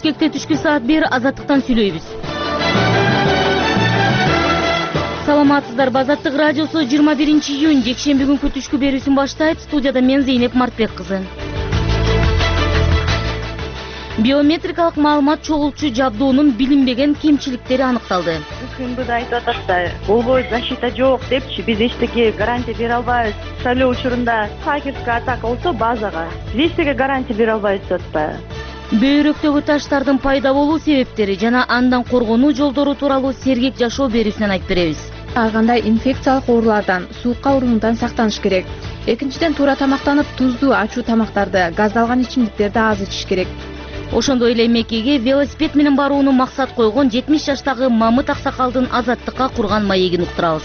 Бишкекте түшкү саат 1 Азаттыктан сүйлөйбүз. Саламатсыздарбы, Азаттык радиосу 21 июнь жекшемби күнкү түшкү берүүсүн баштайт. Студияда мен Зейнеп Мартбек кызы. Биометрикалык маалымат чогултуучу жабдуунун билинбеген кемчиликтери аныкталды. Күндү да айтып атат да, болбойт, защита жок депчи, биз эчтеке гарантия бере албайбыз. Шайлоо учурунда хакерская атака болсо базага, биз эчтеке гарантия бере албайбыз деп атпайбы. Бөйрөктөгү таштардын пайда болуу себептери жана андан коргонуу жолдору тууралуу сергек жашоо берүүсүнөн айтып беребиз. Ар кандай инфекциялык оорулардан, суукка ооруундан сактаныш керек. Экинчиден, туура тамактанып, туздуу, ачуу тамактарды, газдалган ичимдиктерди аз ичиш керек. Ошондой эле Меккеге велосипед менен барууну максат койгон 70 жаштагы Мамыт Аксакалдын азаттыкка курган маегин уктурабыз.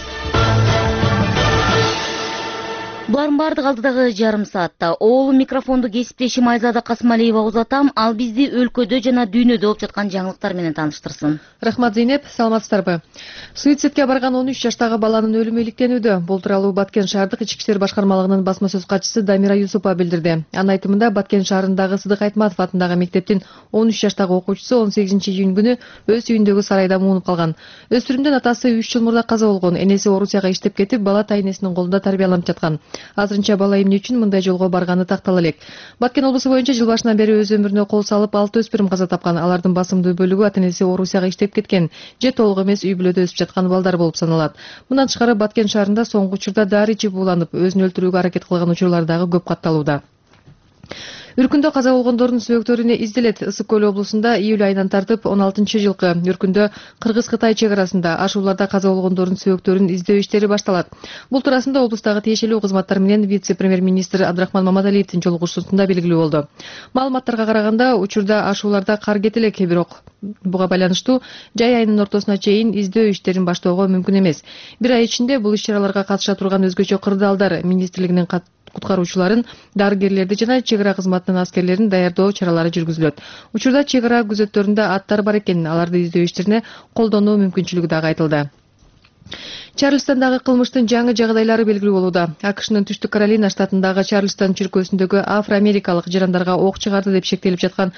Булардын бардыгы алдыдагы жарым саатта. Оолум микрофонду кесиптешим Айзада Касмалиева узатам. Ал бизди өлкөдө жана дүйнөдө болуп жаткан жаңылыктар менен тааныштырсын. Рахмат, Зейнеп, саламатсыздарбы? Суицидке барган 13 жаштагы баланын өлүмү иликтенүүдө. Бул тууралуу Баткен шаардык ички иштер башкармалыгынын басма сөз катчысы Дамира Юсупова билдирди. Анын айтымында, Баткен шаарындагы Сыдык Айтматов атындагы мектептин 13 жаштагы окуучусу 18 июнь күнү өз үйүндөгү сарайда муунуп калган. Өспүрүмдүн атасы 3 жыл мурда каза болгон. Энеси Орусияга иштеп кетип, бала тайнесинин колунда тарбияланып жаткан. Азырынча бала эмне үчүн мындай жолго барганы тактала элек. Баткен облусу боюнча жыл башынан бери өз өмүрүнө кол салып 6 өспүрүм каза тапкан. Алардын басымдуу бөлүгү ата-энеси Орусияга иштеп кеткен же толук эмес үй бүлөдө өсүп жаткан балдар болуп саналат. Мындан тышкары Баткен шаарында соңку учурда дары ичип ууланып, өзүн өлтүрүүгө аракет кылган учурлар дагы көп катталууда. Үркүндө каза болгондордун сөөктөрүнө изделет. Ысык көл облусунда июль айынан тартып 16-жылкы Үркүндө Кыргыз-Кытай чек арасында ашууларда каза болгондордун сөөктөрүн издөө иштери башталат. Бул туурасында облустагы тиешелүү кызматтар менен вице-премьер-министр Абдрахман Маматалиевдин жолугушуусунда белгилүү болду. Маалыматтарга караганда, учурда ашууларда кар кете элек, бирок буга байланыштуу жай айынын ортосуна чейин издөө иштерин баштоого мүмкүн эмес. Бир ай ичинде бул иш-чараларга катыша турган өзгөчө кырдаалдар министрлигинин куткаруучуларын, дарыгерлерди жана чек ара кызматынын аскерлерин даярдоо чаралары жүргүзүлөт. Учурда чек ара күзөттөрүндө аттар бар экен, аларды издөө иштерине колдонуу мүмкүнчүлүгү дагы айтылды. Чарльстандагы кылмыштын жаңы жагдайлары белгилүү болууда. АКШнын Түштүк Каролина штатындагы Чарльстон чиркөөсүндөгү афро-америкалык жарандарга ок чыгарды деп шектелип жаткан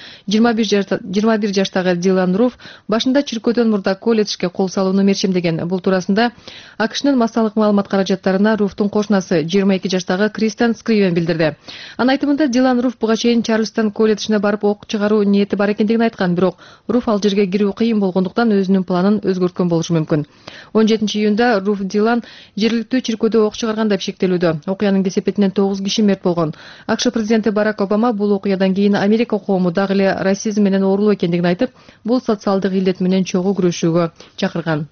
21 жаштагы Дилан Руф башында чиркөөдөн мурда колледжге кол салууну мерчемдеген. Бул туурасында АКШнын массалык маалымат каражаттарына Руфтун кошунасы 22 жаштагы Кристен Скривен билдирди. Анын айтымында, Дилан Руф буга чейин Чарльстон колледжине барып ок чыгаруу ниети бар экендигин айткан, бирок Руф ал жерге кирүү кыйын болгондуктан өзүнүн планын өзгөрткөн болушу мүмкүн. 17 июнда Руф Дилан жергиликтүү чиркөөдө ок чыгарган деп шектелүүдө. Окуянын кесепетинен 9 киши мерт болгон. АКШ президенти Барак Обама бул окуядан кийин Америка коому дагы эле расизм менен оорулуу экендигин айтып, бул социалдык илдет менен чогуу күрөшүүгө чакырган.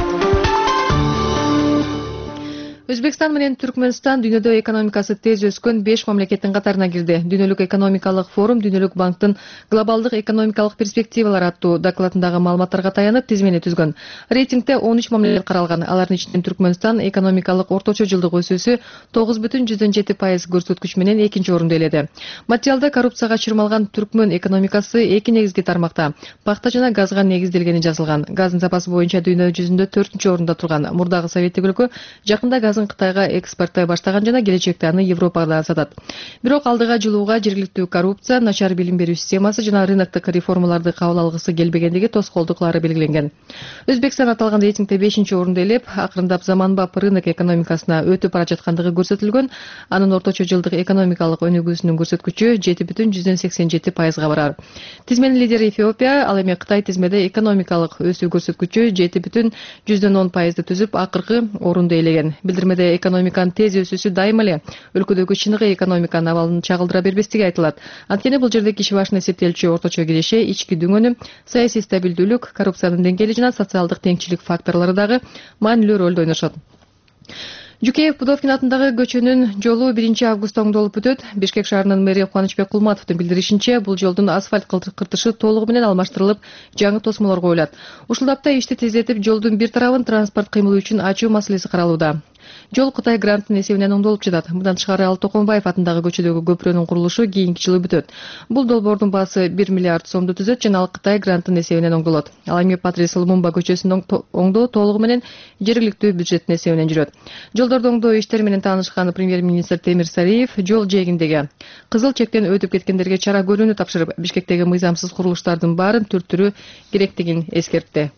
Өзбекстан менен Түркмөнстан дүйнөдө экономикасы тез өскөн 5 мамлекеттин катарына кирди. Дүйнөлүк экономикалык форум Дүйнөлүк банктын глобалдык экономикалык перспективалар аттуу докладындагы маалыматтарга таянып тизмени түзгөн. Рейтингде 13 мамлекет каралган. Алардын ичинен Түркмөнстан экономикалык орточо жылдык өсүүсү 9,7% көрсөткүч менен 2-нчи орунду ээледи. Материалда коррупцияга чырмалган Түркмөн экономикасы 2 негизги тармакта пахта жана газга негизделгени жазылган. Газдын запасы боюнча дүйнө жүзүндө 4-нчү орунда турган. Мурдагы советтик өлкө жакында газын Кытайга экспорттой баштаган жана келечекте аны Европада сатат. Бирок алдыга жылууга жергиликтүү коррупция, начар билим берүү системасы жана рыноктук реформаларды кабыл алгысы келбегендиги тоскоолдуклары белгиленген. Өзбекстан аталган рейтингде 5-нчи орунду ээлеп, акырындап заманбап рынок экономикасына өтүп бара жаткандыгы көрсөтүлгөн. Анын орточо жылдык экономикалык өнүгүүсүнүн көрсөткүчү 7,87%га барар. Тизменин лидери Эфиопия, ал эми Кытай тизмеде экономикалык өсүү көрсөткүчү 7,10%ды түзүп, акыркы орунду ээлеген. Билдирмеде экономиканын тез өсүүсү дайыма эле өлкөдөгү чыныгы экономиканын абалын чагылдыра бербестиги айтылат. Анткени бул жерде киши башына эсептелчү орточо киреше, ички дүңөнү, саясий стабилдүүлүк, коррупциянын деңгээли жана социалдык теңчилик факторлору дагы маанилүү ролду ойношот. Жукеев Пудовкин атындагы көчөнүн жолу 1 августта оңдолуп өтөт. Бишкек шаарынын мэри Кубанычбек Кулматовдун билдиришинче, бул жолдун асфальт кыртышы толугу менен алмаштырылып, жаңы тосмолор коюлат. Ушул тапта ишти тездетип, жолдун бир тарабын транспорт кыймылы үчүн ачуу маселеси каралууда. Жол Кытай грантынын эсебинен оңдолуп жатат. Мындан тышкары Ал Токонбаев атындагы көчөдөгү көпүрөнүн курулушу кийинки жылы бүтөт. Бул долбоордун баасы 1 миллиард сомду түзөт жана ал Кытай грантынын эсебинен оңдолот. Ал эми Патрис Лумумба көчөсүн оңдоо толугу менен жергиликтүү бюджеттин эсебинен жүрөт. Жолдорду оңдоо иштери менен таанышкан премьер-министр Темир Сариев жол жээгиндеги кызыл чектен өтүп кеткендерге чара көрүүнү тапшырып, Бишкектеги мыйзамсыз курулуштардын баарын түрттүрүү керектигин эскертти.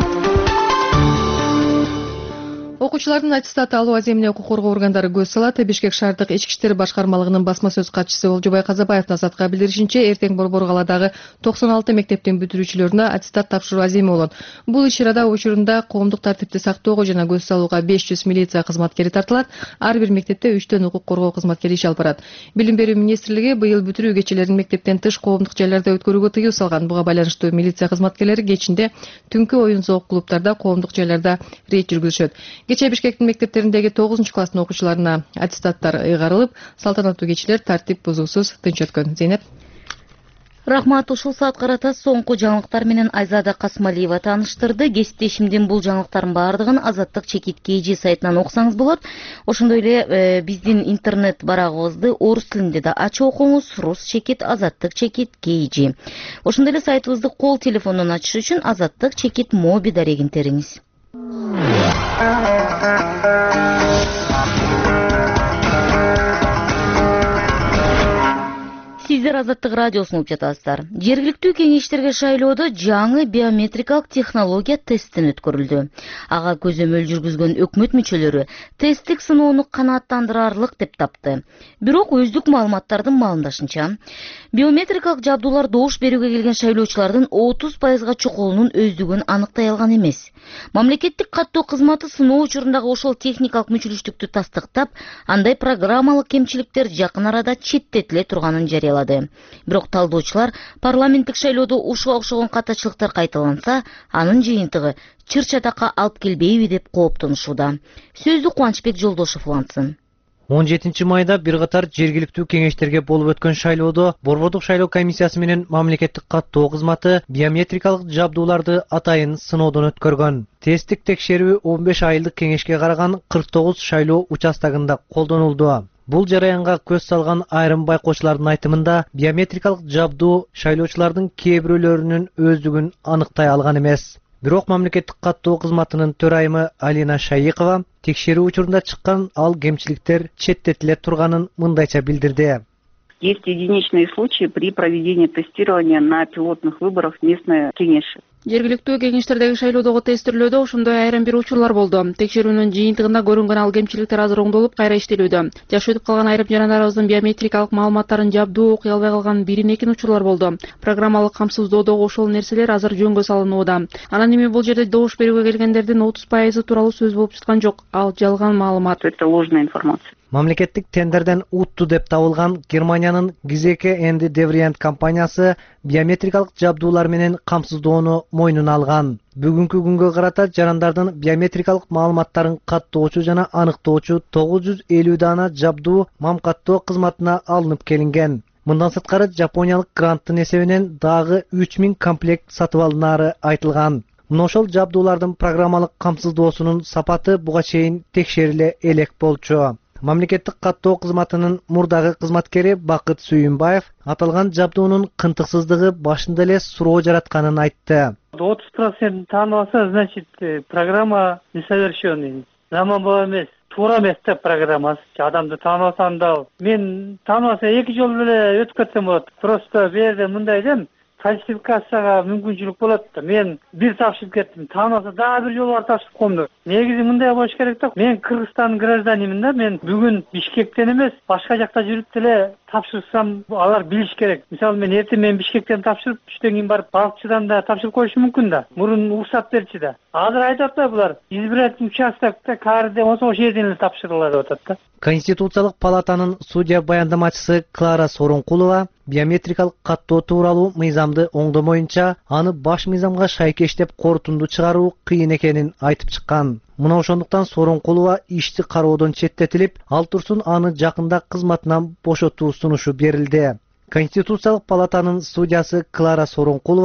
Окуучулардын аттестат алуу аземине укук коргоо органдары көз салат. Бишкек шаардык ички иштер башкармалыгынын басма сөз катчысы Олжобай Казабаев Азатка билдиришинче, эртең Борбор каладагы 96 мектептин бүтүрүүчүлөрүнө аттестат тапшыруу аземи болот. Бул иш-чарада учурунда коомдук тартипти сактоого жана көз салууга 500 милиция кызматкери тартылат. Ар бир мектепте 3төн укук коргоо кызматкери иш алып барат. Билим берүү министрлиги быйыл бүтүрүү кечелерин мектептен тыш коомдук жайларда өткөрүүгө тыюу салган. Буга байланыштуу милиция кызматкерлери кечинде түнкү оюн зоок клубтарда коомдук жайларда рейд жүргүзүшөт. Кечээ Бишкектин мектептериндеги 9-класстын окуучуларына аттестаттар ыйгарылып, салтанаттуу кечилер тартип бузуусуз тынч өткөн. Зейнеп. Рахмат, ушул саат карата соңку жаңылыктар менен Айзада Касмалиева тааныштырды. Кесиптешимдин бул жаңылыктардын баардыгын Азаттык чекит KG сайтынан окусаңыз болот. Ошондой эле биздин интернет барагыбызды орус тилинде да ачып окуңуз. Рус чекит Азаттык чекит KG. Ошондой эле сайтыбызды кол телефондон ачыш үчүн Азаттык чекит моби дарегин териңиз. Сиздер Азаттык радиосун угуп жатасыздар. Жергиликтүү кеңештерге шайлоодо жаңы биометрикалык технология тесттен өткөрүлдү. Ага көзөмөл жүргүзгөн өкмөт мүчөлөрү тесттик сыноону канааттандырарлык деп тапты. Бирок өздүк маалыматтардын маалымдашынча, биометрикалык жабдуулар добуш берүүгө келген шайлоочулардын 30%га чукулунун өздүгүн аныктай алган эмес. Мамлекеттик каттоо кызматы сыноо учурундагы ошол техникалык мүчүлүштүктү тастыктап, андай программалык кемчиликтер жакын арада четтетиле турганын жарыялады. Бирок талдоочулар парламенттик шайлоодо ушуга окшогон катачылыктар кайталанса, анын жыйынтыгы чыр чатакка алып келбейби деп кооптонушууда. Сөздү Кубанычбек Жолдошов улантсын. 17 майда бир катар жергиликтүү кеңештерге болуп өткөн шайлоодо Борбордук шайлоо комиссиясы менен мамлекеттик каттоо кызматы биометрикалык жабдууларды атайын сыноодон өткөргөн. Тесттик текшерүү 15 айылдык кеңешке караган 49 шайлоо участогунда колдонулду. Бул жараянга көз салган айрым байкоочулардын айтымында биометрикалык жабдуу шайлоочулардын кээ бирөөлөрүнүн өздүгүн аныктай алган эмес. Бирок мамлекеттик каттоо кызматынын төрайымы Алина Шайыкова текшерүү учурунда чыккан ал кемчиликтер четтетиле турганын мындайча билдирди. Есть единичные случаи при проведении тестирования на пилотных выборах местной кеңеши. Жергиликтүү кеңештердеги шайлоодогу тестирлөөдө ошондой айрым бир учурлар болду. Текшерүүнүн жыйынтыгында көрүнгөн ал кемчиликтер азыр оңдолуп кайра иштелүүдө. Жаш өтүп калган айрым жарандарыбыздын биометрикалык маалыматтарын жабдуу окуй албай калган бирин-экин учурлар болду. Программалык камсыздоодогу ошол нерселер азыр жөнгө салынууда. Анан эми бул жерде добуш берүүгө келгендердин 30% тууралуу сөз болуп жаткан жок. Ал жалган маалымат. Это ложная информация. Мамлекеттик тендерден утту деп табылган Германиянын Gizeke and Devrient компаниясы биометрикалык жабдуулар менен камсыздоону мойнуна алган. Бүгүнкү күнгө карата жарандардын биометрикалык маалыматтарын каттоочу жана аныктоочу 950 дана жабдуу мам-каттоо кызматына алынып келинген. Мындан сырткары Жапониялык гранттын эсебинен дагы 3000 комплект сатып алынары айтылган. Мына ошол жабдуулардын программалык камсыздоосунун сапаты буга чейин текшериле элек болчу. Мамлекеттик каттоо кызматынын мурдагы кызматкери Бакыт Сүйүнбаев аталган жабдуунун кынтыксыздыгы башында эле суроо жаратканын айтты. 30% тааныбаса, значит, программа несовершенный. Заманбап эмес, туура эмес да программасы. Адамды тааныбасам да, мен тааныбаса 2 жол эле өтүп кетсем болот. Просто бу жерде мындай дем, фальсификацияга мүмкүнчүлүк болот да. Мен бир тапшырып кеттим. Тааныбаса дагы бир жолу бар тапшырып коемдур. Негизи мындай болуш керек да. Мен Кыргызстандын гражданимин да. Мен бүгүн Бишкектен эмес, башка жакта жүрүп деле тапшырсам, алар билиш керек. Мисалы мен эртең Бишкектен тапшырып, түштөн кийин барып балыкчыдан да тапшырып коюшум мүмкүн да. Мурун уруксат берчи да. Азыр айтат да булар, избирательный участокта каарде болсо ошол жерден эле тапшырылат деп атат да. Конституциялык палатанын судья баяндамачысы Клара Сорункулова биометрикалык каттоо тууралуу мыйзамды оңдомоюнча аны баш мыйзамга шайкештеп корутунду чыгаруу кыйын экенин айтып чыккан. Мына ошондуктан Сорункулова ишти кароодон четтетилип, ал турсун аны жакында кызматынан бошотуу сунушу берилди. Конституциялык палатанын судьясы Клара Сорункулова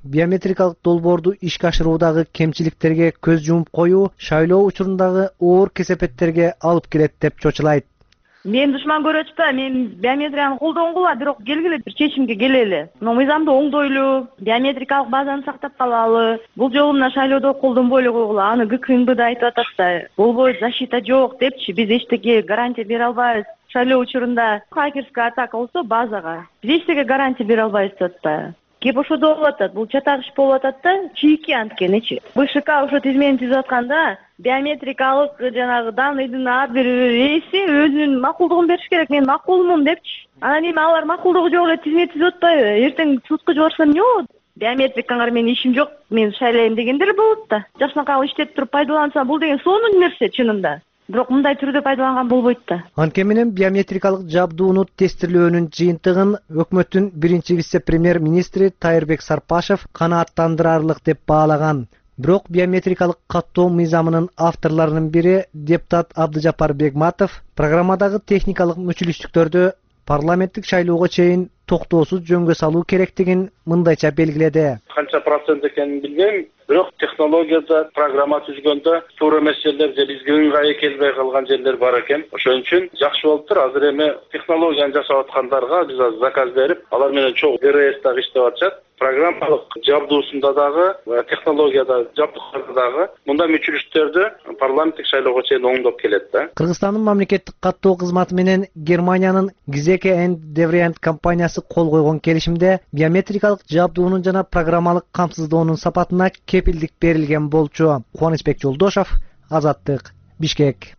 биометрикалык долбоорду ишке ашыруудагы кемчиликтерге көз жумуп коюу шайлоо учурундагы оор кесепеттерге алып келет деп чочулайт. Мен душман көрүп атпайм, мен биометрияны колдонгула, бирок келгиле бир чечимге келели. Мыйзамды оңдойлу, биометрикалык базаны сактап калалы. Бул жолу мына шайлоодо колдонбой эле койгула. Аны ГКНБ да айтып атат да, болбойт, защита жок депчи, биз эчтеке гарантия бере албайбыз. Шайлоо учурунда хакерская атака болсо базага, биз эчтеке гарантия бере албайбыз деп атпайбы. Кеп ошодо болуп атат, бул чатак иш болуп атат да, чийки анткенечи. БШК ошо измени түзүп атканда, биометрикалык жанагы данныйдын ар бир ээси өзүнүн макулдугун бериш керек. Мен макулмун депчи. Анан эми алар макулдугу жок эле тизме түзүп атпайбы? Эртең судка жиберсем эмне болот? Биометрикаңар менин ишим жок, мен шайлайм дегендер болот да. Жакшынакай иштетип туруп пайдаланса, бул деген сонун нерсе чынында. Бирок мындай түрдө пайдаланган болбойт да. Анткени менен биометрикалык жабдууну тестирлөөнүн жыйынтыгын өкмөттүн биринчи вице-премьер-министри Тайырбек Сарпашев канааттандырарлык деп баалаган. Бирок биометрикалык каттоо мыйзамынын авторлорунун бири депутат Абдыжапар Бегматов программадагы техникалык мүчүлүштүктөрдү парламенттик шайлоого чейин токтоосуз жөнгө салуу керектигин мындайча белгиледи. Канча процент экенин билбейм, бирок технологияда программа түзгөндө туура эмес жерлер же бизге ыңгайы келбей калган жерлер бар экен. Ошон үчүн жакшы болуптур. Азыр эми технологияны жасап аткандарга биз азыр заказ берип, алар менен чогуу ГРС дагы иштеп атышат. Программалык жабдуусунда дагы, технологияда жабдуктарда дагы мындай мүчүлүштөрдү парламенттик шайлоого чейин оңдоп келет да. Кыргызстандын мамлекеттик каттоо кызматы менен Германиянын Gizeke and Devrient компаниясы кол койгон келишимде биометрикалык жабдуунун жана программалык камсыздоонун сапатына кепилдик берилген болчу. Кубанычбек Жолдошов, Азаттык, Бишкек.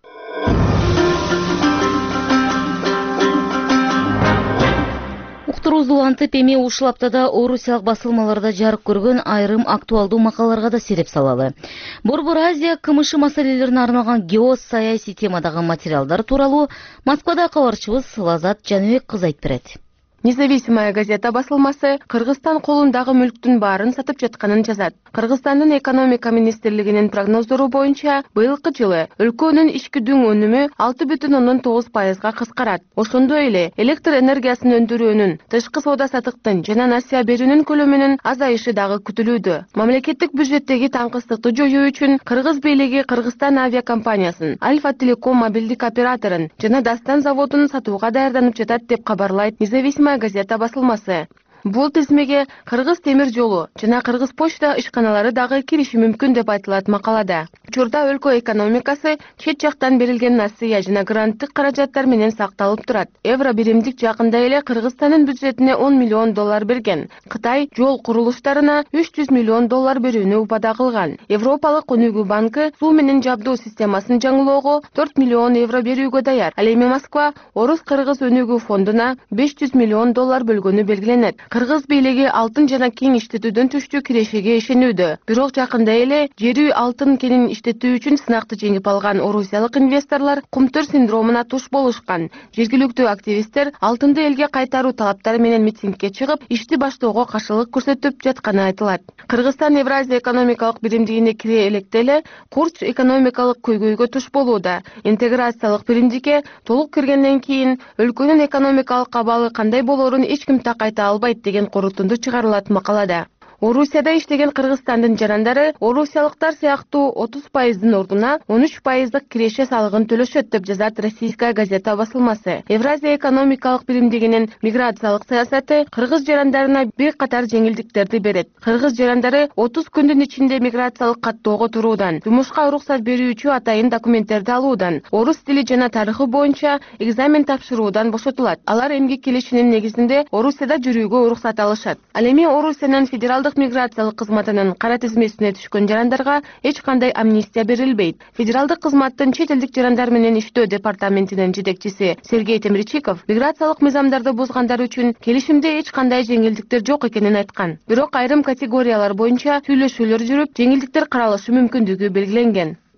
Уктуруусу антып эми ушул аптада орусиялык басылмаларда жарык көргөн айрым актуалдуу макалаларга да сереп салалы. Борбор Азия КМШ маселелерине арналган геосаясий темадагы материалдар тууралуу Москвада кабарчыбыз Лазат Жаныбек кызы айтып берет. Независимая газета басылмасы Кыргызстан колундагы мүлктүн баарын сатып жатканын жазат. Кыргызстандын экономика министрлигинин прогноздору боюнча, быйылкы жылы өлкөнүн ичкидүң өнүмү 6,9%га кыскарат. Ошондой эле электр энергиясын өндүрүүнүн, тышкы соода сатыктын жана насыя берүүнүн көлөмүнүн азайышы дагы күтүлүүдө. Мамлекеттик бюджеттеги таңкыстыкты жоюу үчүн Кыргыз бийлиги Кыргызстан авиакомпаниясын, Альфа Телеком мобилдик операторун жана Дастан заводун сатууга даярданып жатат деп кабарлайт Независимая газета басылмасы. Бул тизмеге Кыргыз темир жолу жана Кыргыз почта ишканалары дагы кириши мүмкүн деп айтылат макалада. Учурда өлкө экономикасы чет жактан берилген насыя жана гранттык каражаттар менен сакталып турат. Евро биримдик жакында эле Кыргызстандын бюджетине $10 миллион берген. Кытай жол курулуштарына $300 миллион берүүнү убада кылган. Европалык өнүгүү банкы суу менен жабдуу системасын жаңылоого €4 миллион берүүгө даяр. Ал эми Москва Орус-Кыргыз өнүгүү фондуна $500 миллион бөлгөнү белгиленет. Кыргыз бийлиги алтын жана кең иштетүүдөн түштүү кирешиге ишенүүдө. Бирок жакында эле жери алтын кенин иштетүү үчүн сынакты жеңип алган орусиялык инвесторлор кумтөр синдромуна туш болушкан. Жергиликтүү активисттер алтынды элге кайтаруу талаптары менен митингге чыгып, ишти баштоого каршылык көрсөтүп жатканы айтылат. Кыргызстан Евразия экономикалык биримдигине кире электе эле курч экономикалык көйгөйгө туш болууда. Интеграциялык биримдикке толук киргенден кийин өлкөнүн экономикалык абалы кандай болорун эч ким так айта албайт деген корутунду чыгарылат макалада. Орусияда иштеген Кыргызстандын жарандары орусиялыктар сыяктуу 30%-дын ордуна 13%-дык киреше салыгын төлөшөт деп жазат Российская газета басылмасы. Евразия экономикалык биримдигинин миграциялык саясаты кыргыз жарандарына бир катар жеңилдиктерди берет. Кыргыз жарандары 30 күндүн ичинде миграциялык каттоого туруудан, жумушка уруксат берүүчү атайын документтерди алуудан, орус тили жана тарыхы боюнча экзамен тапшыруудан бошотулат. Алар эмгек келишинин негизинде Орусияда жүрүүгө уруксат алышат. Ал эми Орусиянын федералдык миграциялык кызматынын кара тизмесине түшкөн жарандарга эч кандай амнистия берилбейт. Федералдык кызматтын чет элдик жарандар менен иштөө департаментинин жетекчиси Сергей Темирчиков миграциялык мыйзамдарды бузгандар үчүн келишимде эч кандай жеңилдиктер жок экенин айткан. Бирок айрым категориялар боюнча сүйлөшүүлөр жүрүп, жеңилдиктер каралышы мүмкүндүгү белгиленген.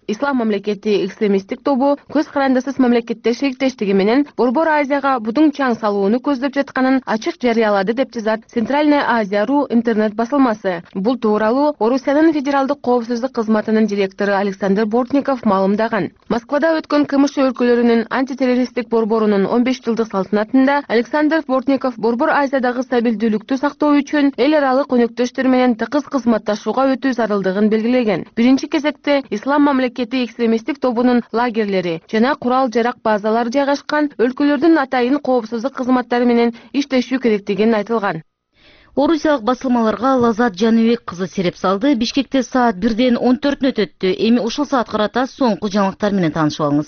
Ислам мамлекети экстремисттик тобу көз карандысыз мамлекеттер шериктештиги менен Борбор Азияга будуң чаң салууну көздөп жатканын ачык жарыялады деп жазат Центральная Азия.ру интернет басылмасы. Бул тууралуу Орусиянын федералдык коопсуздук кызматынын директору Александр Бортников маалымдаган. Москвада өткөн КМШ өлкөлөрүнүн антитеррористтик борборунун 15 жылдык салтанатында Александр Бортников Борбор Азиядагы стабилдүүлүктү сактоо үчүн эл аралык өнөктөштөр менен тыгыз кызматташууга өтүү зарылдыгын белгилеген. Биринчи кезекте Ислам мамлекети экстремисттик тобунун лагерлери жана курал жарак базалары жайгашкан өлкөлөрдүн атайын коопсуздук кызматтары менен иштешүү керектигин айтылган. Орусиялык басылмаларга Лазат Жаныбек кызы сереп салды. Бишкекте саат 1-ден 14 өттү. Эми ушул саат карата соңку жаңылыктар менен таанышып алыңыз.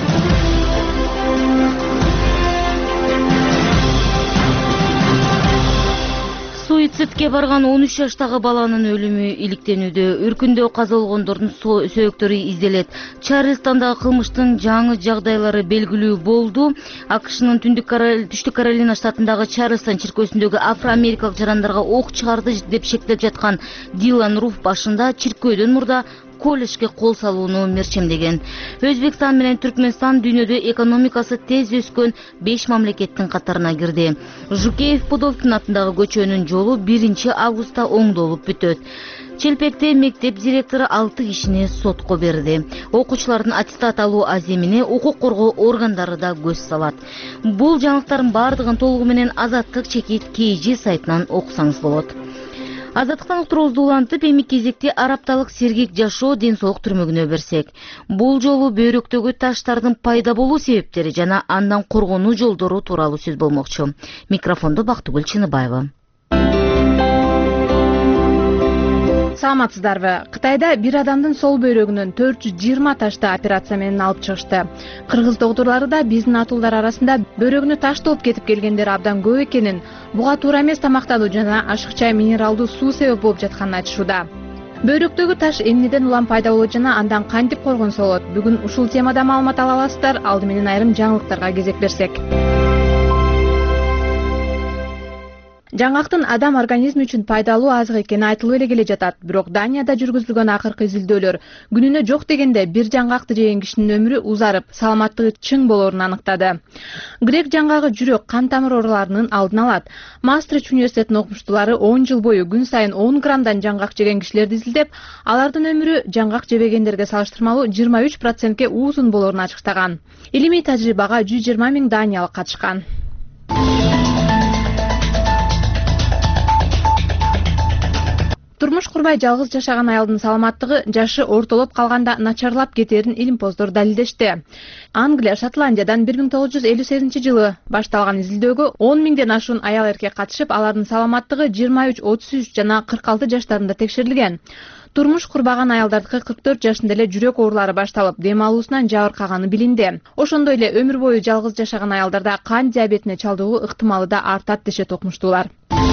Суицидке барган 13 жаштагы баланын өлүмү иликтенүүдө. Үркүндө каза болгондордун сөөктөрү изделет. Чарльстандагы кылмыштын жаңы жагдайлары белгилүү болду. AQShnын Түштүк Каролина штатындагы Чарльстон чиркөөсүндөгү афро-америкалык жарандарга ок чыгарды деп шектелип жаткан Дилан Руф башында чиркөөдөн мурда колледжге кол салууну мерчемдеген. Өзбекстан менен Түркмөнстан дүйнөдө экономикасы тез өскөн 5 мамлекеттин катарына кирди. Жукеев Подолкин атындагы көчөнүн жолу 1 августта оңдолуп бүтөт. Челпекте мектеп директору 6 кишини сотко берди. Окуучулардын аттестат алуу аземине укук коргоо органдары да көз салат. Бул жаңылыктардын бардыгын толугу менен Азаттык чекит KG сайтынан окусаңыз болот. Азаттыктан уктуруубузду улантып, эми кезекте арапталык сергек жашоо ден соолук түрмөгүнө берсек. Бул жолу бөйрөктөгү таштардын пайда болуу себептери жана андан коргонуу жолдору тууралуу сөз болмокчу. Микрофондо Бактыгүл Чыныбаева. Саламатсыздарбы? Кытайда бир адамдын сол бөйрөгүнөн 420 ташты операция менен алып чыгышты. Кыргыз доктурлары да биздин атуулдар арасында бөйрөгүнө таш толуп кетип келгендер абдан көп экенин, буга туура эмес тамактануу жана ашыкча минералдуу суу себеп болуп жатканын айтышууда. Бөйрөктөгү таш эмнеден улам пайда болот жана андан кантип коргонсо болот? Бүгүн ушул темада маалымат ала аласыздар. Алды менен айрым жаңылыктарга кезек берсек. Жаңгактын адам организми үчүн пайдалуу азык экени айтылып эле келе жатат. Бирок Данияда жүргүзүлгөн акыркы изилдөөлөр күнүнө жок дегенде бир жаңгакты жеген кишинин өмүрү узарып, саламаттыгы чың болоорун аныктады. Грек жаңгагы жүрөк, кан тамыр ооруларынын алдын алат. Мастрич университетинин окумуштуулары 10 жыл бою күн сайын 10 граммдан жаңгак жеген кишилерди изилдеп, алардын өмүрү жаңгак жебегендерге салыштырмалуу 23%ке узун болоорун ачыктаган. Илимий тажрыйбага 120 000 даниялык катышкан. Турмуш курбай жалгыз жашаган аялдын саламаттыгы жашы ортолоп калганда начарлап кетерин илимпоздор далилдешти. Англия, Шотландиядан 1958-жылы башталган изилдөөгө 10 000ден ашуун аял эркек катышып, алардын саламаттыгы 23, 33 жана 46 жаштарында текшерилген. Турмуш курбаган аялдардыкы 44 жашында эле жүрөк оорулары башталып, дем алуусунан жабыркаганы билинди. Ошондой эле өмүр бою жалгыз жашаган аялдарда кан диабетине чалдыгуу ыктымалы да артат дешет окумуштуулар.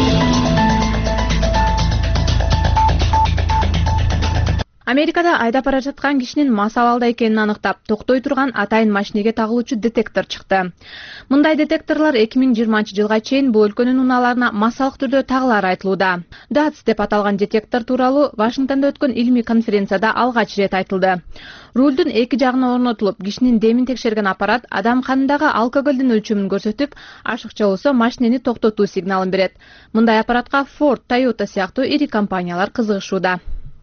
Америкада айдап бара жаткан кишинин мас абалда экенин аныктап, токтой турган атайын машинеге тагылуучу детектор чыкты. Мындай детекторлор 2020-жылга чейин бул өлкөнүн унааларына массалык түрдө тагылары айтылууда. DATS деп аталган детектор тууралуу Вашингтондо өткөн илимий конференцияда алгач ирет айтылды. Рулдун эки жагына орнотулуп, кишинин демин текшерген аппарат адам канындагы алкоголдун өлчөмүн көрсөтүп, ашыкча болсо машинени токтотуу сигналын берет. Мындай аппаратка Ford, Toyota сыяктуу ири компаниялар кызыгышууда.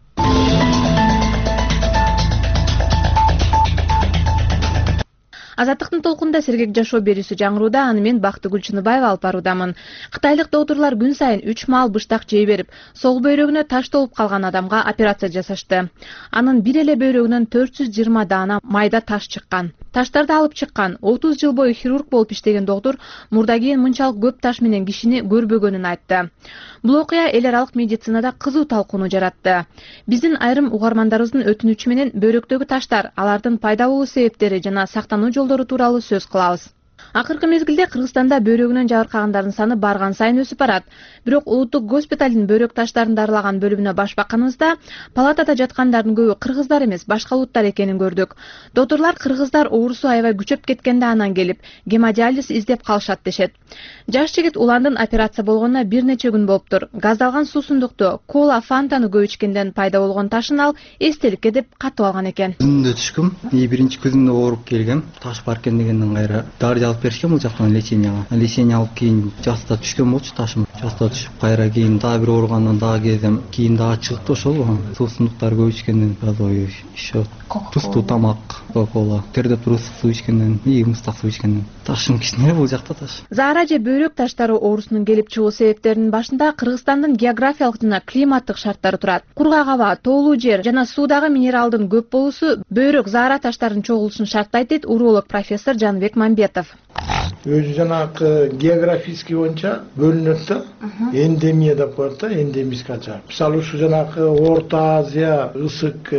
Азаттыктын толкунда сергек жашоо берүүсү жаңырууда, аны мен Бактыгүл Чыныбаева алып баруудамын. Кытайлык доктурлар күн сайын 3 маал быштак жей берип, сол бөйрөгүнө таш толуп калган адамга операция жасашты. Анын бир эле бөйрөгүнөн 420 даана майда таш чыккан. Таштарды алып чыккан 30 жыл бою хирург болуп иштеген доктур мурда кийин мынчалык көп таш менен кишини көрбөгөнүн айтты. Бул окуя эл аралык медицинада кызуу талкууну жаратты. Биздин айрым угармандарыбыздын өтүнүчү менен бөйрөктөгү таштар, алардын пайда болуу себептери жана сактануу жолдору тууралуу сөз кылабыз. Акыркы мезгилде Кыргызстанда бөйрөгүнөн жабыркагандардын саны барган сайын өсүп барат. Бирок улуттук госпиталдын бөйрөк таштарын дарылаган бөлүмүнө баш бакканыбызда палатада жаткандардын көбү кыргыздар эмес, башка улуттар экенин көрдүк. Доторлор кыргыздар оорусу аябай күчөп кеткенде анан келип гемодиализ издеп калышат дешет. Жаш жигит уландын операция болгонуна бир нече күн болуптур. Газдалган суусундукту, кола, фантаны көп ичкенден пайда болгон ташын ал эстеликке деп катып алган экен. Күндө түшкүм, биринчи күзүндө ооруп келгем. Таш бар экен дегенден кайра дары алып беришкен бул жактан леченияга. Лечение алып кийин жаста түшкөн болчу ташым. Жаста түшүп кайра кийин дагы бир ооругандан дагы кездем. Кийин дагы чыгыпты ошол. Суусундуктар көп ичкенден газовый счет. Тустуу тамак, кока-кола, тердеп туруп суу ичкенден, мыстак суу ичкенден. Ташым кичине бул жакта таш. Заара же бөйрөк таштары оорусунун келип чыгуу себептеринин башында Кыргызстандын географиялык жана климаттык шарттары турат. Кургак аба, тоолуу жер жана суудагы минералдын көп болуусу бөйрөк заара таштарынын чогулушун шарттайт дейт уролог профессор Жанбек Мамбетов. Өзү жанагы географический боюнча бөлүнөт да. Эндемия деп коет да, эндемический очаг. Мисалы ушу жанагы Орто Азия, ысык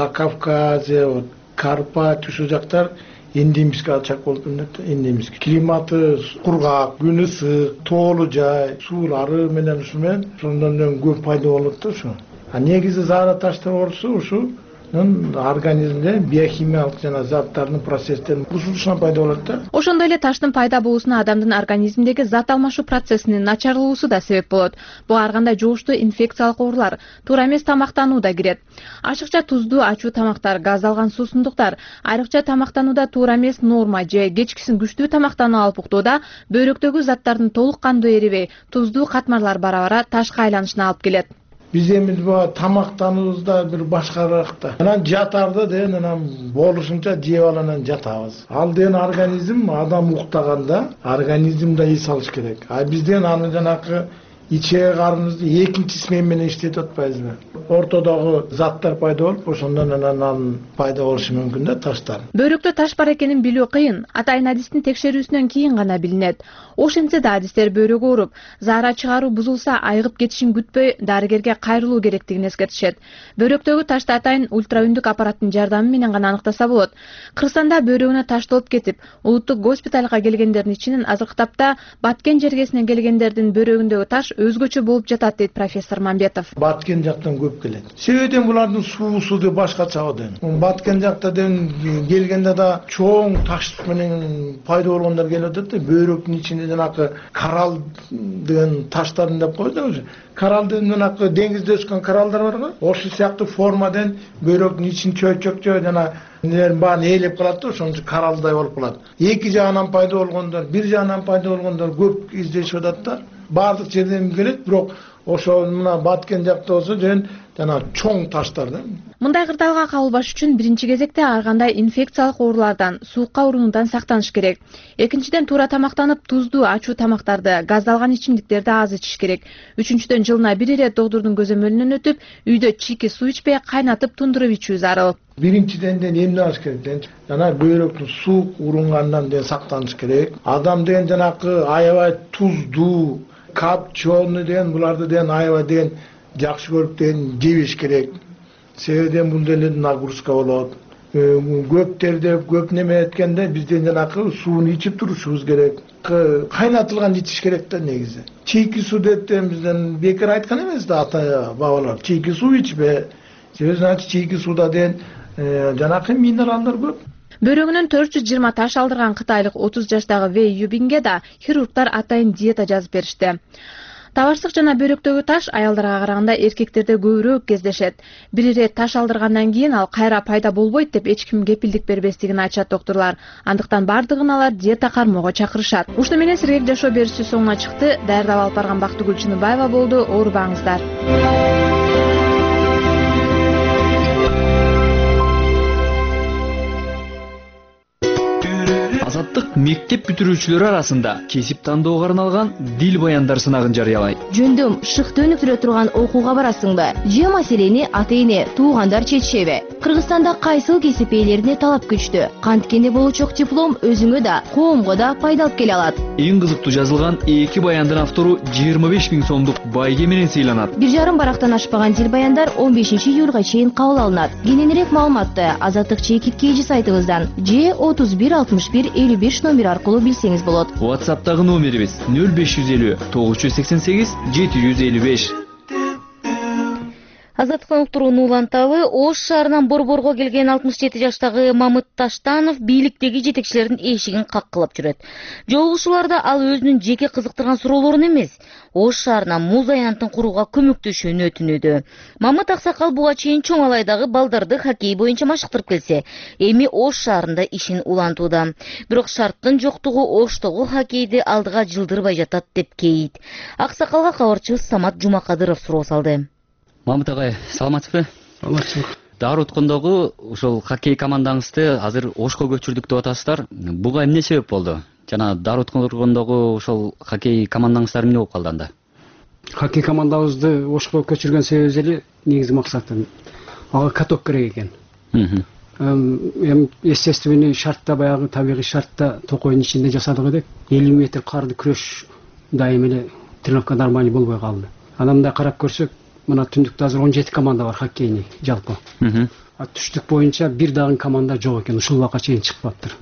Закавказья, Карпат ушул жактар эндемический очаг болуп билинет да, эндемический. Климаты кургак, күн ысык, тоолуу жай, суулары менен ушу менен ошондон көп пайда болот да ушу. А негизи заара таштар оорусу ушу организмде биохимиялык жана заттардын процесстерин бузулушунан пайда болот да. Ошондой эле таштын пайда болуусуна адамдын организминдеги зат алмашуу процессинин начарлуусу да себеп болот. Буга ар кандай жугуштуу инфекциялык оорулар, туура эмес тамактануу да кирет. Ашыкча туздуу ачуу тамактар, газдалган суусундуктар, айрыкча тамактанууда туура эмес норма же кечкисин күчтүү тамактануу алып уктоодо бөйрөктөгү заттардын толук кандуу эрибей, туздуу катмарлар бара-бара ташка айланышына алып келет. Биз эми тамактануубузда бир башкаракта. Анан жатарды деген анан болушунча жеп алып жатабыз. Ал деген организм адам уктаганда организмде эс алыш керек. А бизден аны жанагы ичеги карыныбызды экинчи смена менен иштетип атпайбызбы? Ортодогу заттар пайда болуп, ошондон анан пайда болушу мүмкүн да таштар. Бөйрөктө таш бар экенин билүү кыйын. Атайын адистин текшерүүсүнөн кийин гана билинет. Ошентсе да адистер бөйрөк ооруп, заара чыгаруу бузулса айыгып кетишин күтпөй дарыгерге кайрылуу керектигин эскертишет. Бөйрөктөгү ташты атайын ультраүндүк аппараттын жардамы менен гана аныктаса болот. Кыргызстанда бөйрөгүнө таш толуп кетип, улуттук госпиталга келгендердин ичинен азыркы тапта Баткен жергесинен келгендердин бөйрөгүндөгү таш өзгөчө болуп жатат дейт профессор Мамбетов. Баткен жактан көп келет. Себебен булардын суусу да башкача да. Баткен жактан келгенде да чоң таш менен пайда болгондор келет да. Бөйрөктүн ичинде жанагы коралл деген таштарын деп коет да. Коралдын жанагы деңизде өскөн коралдар бар го. Ошол сыяктуу формадан бөйрөктүн ичин чөйчөкчө жана нелерин баарын ээлеп калат да, ошон үчүн кораллдай болуп калат. Эки жагынан пайда болгондор, бир жагынан пайда болгондор көп издешип атат да. Бардык жерден келет, бирок ошол мына Баткен жакта болсо жана чоң таштар да. Мындай кырдаалга кабылбаш үчүн биринчи кезекте ар кандай инфекциялык оорулардан, суукка урунуудан сактаныш керек. Экинчиден туура тамактанып, туздуу, ачуу тамактарды, газдалган ичимдиктерди аз ичиш керек. Үчүнчүдөн жылына бир ирет доктурдун көзөмөлүнөн өтүп, үйдө чийки суу ичпей, кайнатып, тундуруп ичүү зарыл. Биринчиден эмне алыш керек? Жана бөйрөктүн суук урунгандан сактаныш керек. Адам деген жанагы аябай туздуу, копченый деген буларды деген аябай деген жакшы көрүп деген жебеш керек. Себебен бул деле нагрузка болот. Көп тердеп, көп неме эткенде бизден жанагы сууну ичип турушубуз керек. Кайнатылган ичиш керек да негизи. Чийки суу деп бизден бекер айткан эмес да ата бабалар. Чийки суу ичпе. Себебен чийки сууда деген жанагы минералдар көп. Бөйрөгүнөн 420 таш алдырган кытайлык 30 жаштагы Вэй Юбинге да хирургдар атайын диета жазып беришти. Табарсык жана бөйрөктөгү таш аялдарга караганда эркектерде көбүрөөк кездешет. Бир ирет таш алдыргандан кийин ал кайра пайда болбойт деп эч ким кепилдик бербестигин айтышат доктурлар. Андыктан бардыгын алар диета кармоого чакырышат. Ушуну менен сиргек жашоо берүүсү соңуна чыкты. Даярдап алып барган Бактыгүл Чыныбаева болду. Оорубаңыздар. Азаттык мектеп бүтүрүүчүлөрү арасында кесип тандоого арналган дил баяндар сынагын жарыялайт. Жөндөм шыкты өнүктүрө турган окууга барасыңбы? Же маселени ата-эне, туугандар чечишеби? Кыргызстанда кайсыл кесип ээлерине талап күчтүү? Канткенде болучок диплом өзүңө да, коомго да пайда алып келе алат. Эң кызыктуу жазылган 2 баяндын автору 25 000 сомдук байге менен сыйланат. 1,5 барактан ашпаган дил баяндар 15 июлга чейин кабыл алынат. Кененирээк маалыматты Азаттык чекит KG сайтыбыздан же 31 61 55 номер аркылуу билсеңиз болот. WhatsApp'тагы номерибиз 0550 988 755. Азаттыктын уктурууну уланталы. Ош шаарынан Борборго келген 67 жаштагы Мамыт Таштанов бийликтеги жетекчилердин эшигин каккылап жүрөт. Жолугушууларда ал өзүнүн жеке кызыктырган суроолорун эмес, Ош шаарынан муз аянтын курууга көмөктөшүүнү өтүнүүдө. Мамыт аксакал буга чейин чоң алайдагы балдарды хоккей боюнча машыктырып келсе, эми Ош шаарында ишин улантууда. Бирок шарттын жоктугу Оштогу хоккейди алдыга жылдырбай жатат деп кейит. Аксакалга кабарчыбыз Самат Жумакадыров суроо салды. Мамыт агай, саламатсызбы? Саламатсызбы. Дары уткондогу ошол хоккей командаңызды азыр Ошко көчүрдүк деп атасыздар. Буга эмне себеп болду? Жана дары уткондогу ошол хоккей командаңыздар эмне болуп калды анда? Хоккей командабызды Ошко көчүргөн себебибиз эле негизи максаты. Ага каток керек экен. Естественный шартта, баягы табигый шартта токойдун ичинде жасадык элек. 50 метр карды күрөш дайым эле тренировка нормальный болбой калды. Анан мындай карап көрсөк, мына түндүктө азыр 17 команда бар хоккейный жалпы. Түштүк боюнча бир дагы команда жок экен, ушул убакка чейин чыкпаптыр.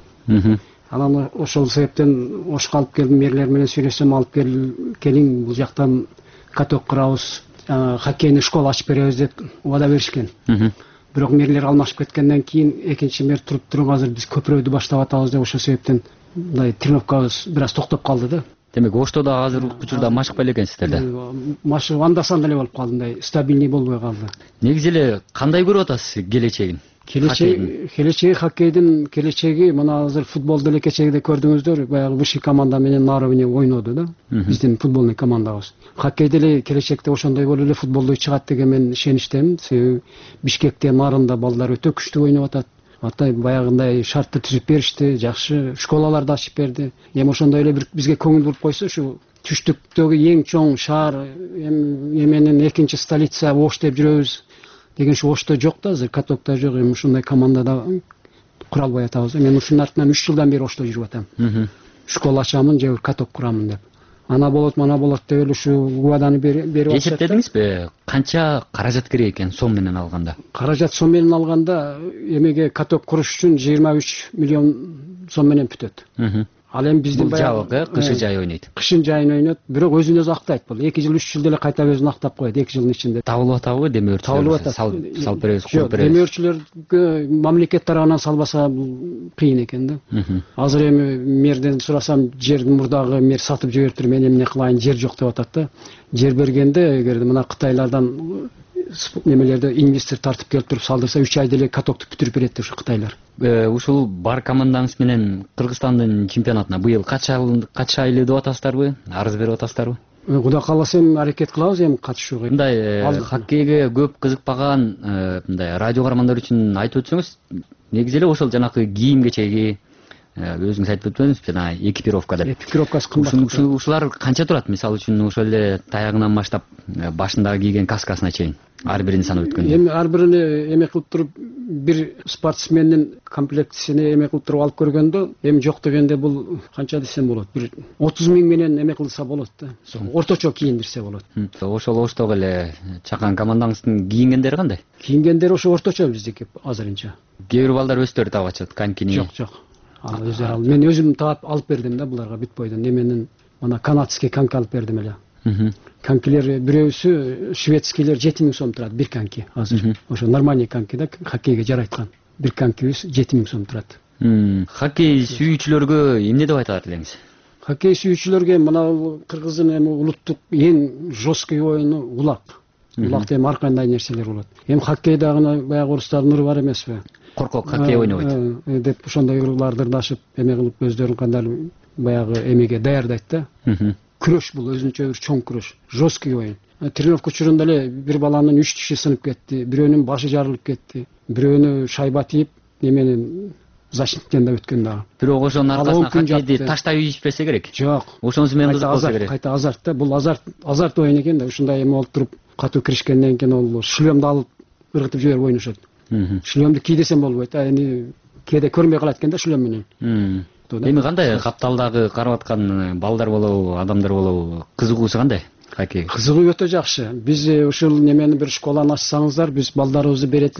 Анан ошол себептен Ошко алып келдим, мерлер менен сүйлөшсөм, алып келиң, бул жактан каток курабыз, хоккейный школа ачып беребиз деп убада беришкен. Бирок мерлер алмашып кеткенден кийин экинчи мер туруп азыр биз көпүрөөдү баштап атабыз деп ошол себептен мындай тренировкабыз бир аз токтоп калды да. Демек Ошто да азыр учурда машыкпай эле экенсиздер да. Машыгып анда-санда эле болуп калды, мындай стабильный болбой калды. Негизи эле кандай көрүп атасыз келечегин? Келечеги хоккейдин келечеги мына азыр футболду эле кечегиде көрдүңүздөр, баягы высший команда менен наравне ойноду да. Биздин футбольный командабыз. Хоккейде эле келечекте ошондой болуп эле футболдо чыгат деген мен ишеничтемин. Себеби Бишкекте, Нарында балдар өтө күчтүү ойноп атат. Атай баягындай шартты түзүп беришти, жакшы школаларды ачып берди. Эми ошондой эле бир бизге көңүл буруп койсо, ушу түштүктөгү эң чоң шаар, эменин экинчи столица Ош деп жүрөбүз деген ушу Ошто жок да, азыр катокто жок, эми ушундай командада кура албай атабыз. Мен ушунун артынан 3 жылдан бери Ошто жүрүп атам. Школа ачамын же каток курамын деп. Ана болот, мана болот деп эле ушу убаданы берип атышат. Эсептедиңизби? Канча каражат керек экен сом менен алганда? Каражат сом менен алганда эмеге каток куруш үчүн 23 миллион сом менен бүтөт. Ал эми биздин баягы кышы жай ойнойт. Кышын жайын ойнойт, бирок өзүн өзү актайт бул. 2 жыл, 3 жыл деле кайта өзүн актап коет 2 жылдын ичинде. Табылып атабы демөөрчүлөр? Салып беребиз, коюп беребиз. Демөөрчүлөргө мамлекет тарабынан салбаса кыйын экен да. Азыр эми мерден сурасам, жерди мурдагы мер сатып жибериптир, мен эмне кылайын, жер жок деп атат да. Жер бергенде эгерде мына Кытайлардан немелерде инвестор тартып келип туруп салдырса 3 айда эле катокту бүтүрүп берет ушу Кытайлар. Ушул бар командаңыз менен Кыргызстандын чемпионатына быйыл катышайлы деп атасыздарбы? Арыз берип атасыздарбы? Кудай кааласа эми аракет кылабыз эми катышууга. Мындай хоккейге көп кызыкпаган мындай радио каармандар үчүн айтып өтсөңүз, негизи эле ошол жанакы кийим кечеги өзүңүз айтып өттүңүз, жана экипировка деп. Экипировкасы кымбат. Ушулар канча турат? Мисалы үчүн ошол эле таягынан баштап башындагы кийген каскасына чейин. Ар бирин санап өткөндө. Эми ар биrini эме кылып туруп бир спортсмендин комплектисине эме кылып туруп алып көргөндө, эми жок дегенде бул канча десем болот? Бир 30 000 менен эме кылса болот да. Орточо кийиндирсе болот. Ошол Оштогу эле чакан командаңыздын кийингендери кандай? Кийингендери ошо орточо биздики азырынча. Кээ бир балдар өздөрү таап атышат конькини. Жок. Ал өздөрү ал. Мен өзүм таап алып бердим да буларга бүт бойдон. Эменин мана канадский коньки алып бердим эле. Конькилер бирөөсү шведскийлер 7000 сом турат бир коньки азыр. Ошо нормальный коньки да, хоккейге жарайткан. Бир конькибиз 7000 сом турат. Хоккей сүйүүчүлөргө эмне деп айтат элеңиз? Хоккей сүйүүчүлөргө мына Кыргыздын эми улуттук эң жесткий оюну улак. Улакта эми ар кандай нерселер болот. Эми хоккейдагы баягы орустардын ыры бар эмеспи? Коркок хоккей ойнойт деп ошондой ырырларды дашып эме кылып өздөрүн кандай баягы эмеге даярдайт да. Күрөш бул өзүнчө бир чоң күрөш, жесткий оюн. Тренировка учурунда эле бир баланын 3 тиши сынып кетти, бирөөнүн башы жарылып кетти, бирөөнү шайба тиип, эменин защиттен да өткөн дагы. Бирок ошонун аркасынан хоккейди таштап ийишпесе керек. Жок. Ошонусу менен кызык болсо керек. Кайта азарт да, бул азарт оюн экен да, ушундай эме болуп туруп катуу киришкенден кийин ол шлемди алып ыргытып жиберип ойношот. Шлемди кий десем болбойт, эми кээде көрмөй калат экен да шлем менен. Эми кандай капталдагы карап аткан балдар болобу, адамдар болобу, кызыгуусу кандай хоккейге? Кызыгуу өтө жакшы. Биз ушул немени бир школаны ачсаңыздар, биз балдарыбызды берет элек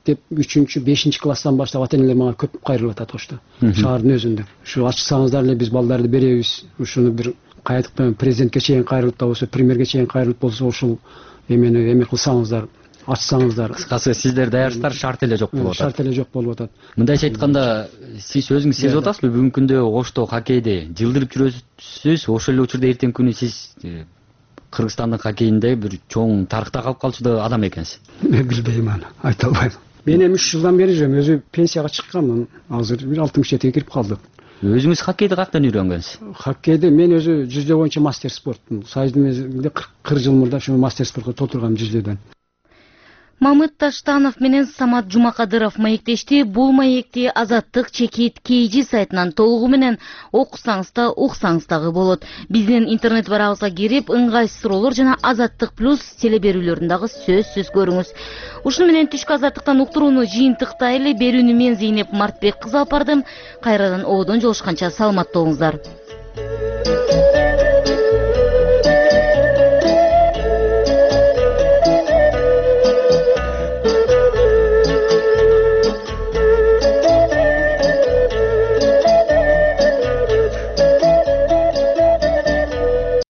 мектеп 3-5 класстан баштап ата энелер мага көп кайрылып атат ошто шаардын өзүндө. Ушу ачсаңыздар эле биз балдарды беребиз, ушуну бир кайдык менен президентке чейин кайрылып да болсо, премьерге чейин кайрылып болсо ушул эмени эме кылсаңыздар, ачсаңыздар. Кыскасы сиздер даярсыздар, шарт эле жок болуп атат. Шарт эле жок болуп атат. Мындайча айтканда, сиз өзүңүз сезип атасызбы, бүгүнкү күндө Ошто хоккейди жылдырып жүрөсүз, ошол эле учурда эртеңки күнү сиз Кыргызстандын хоккейинде бир чоң тарыхта калып калчу да адам экенсиз. Мен билбейм аны, айта албайм. Мен эми 3 жылдан бери жүрөм, өзү пенсияга чыкканмын. Азыр бир 67-ге кирип калдым. Өзүңүз хоккейди каяктан үйрөнгөнсүз? Хоккейди мен өзү жүзүү боюнча мастер спортмун. Союздун мезгилинде 40 жыл мурда ушу мастер спортко толтургам жүзүүдөн. Мамыт Таштанов менен Самат Жумакадыров маектешти. Бул маекти Азаттык Чекит KG сайтынан толугу менен окусаңыз да уксаңыз дагы болот. Биздин интернет барабызга кирип, ыңгай суроолор жана Азаттык плюс телеберүүлөрүн дагы сөзсүз көрүңүз. Ушуну менен түшкү Азаттыктан уктурууну жыйынтыктайлы. Берүүнү мен Зейнеп Мартбек кызы алып бардым. Кайрадан ободон жолушканча саламатта болуңуздар.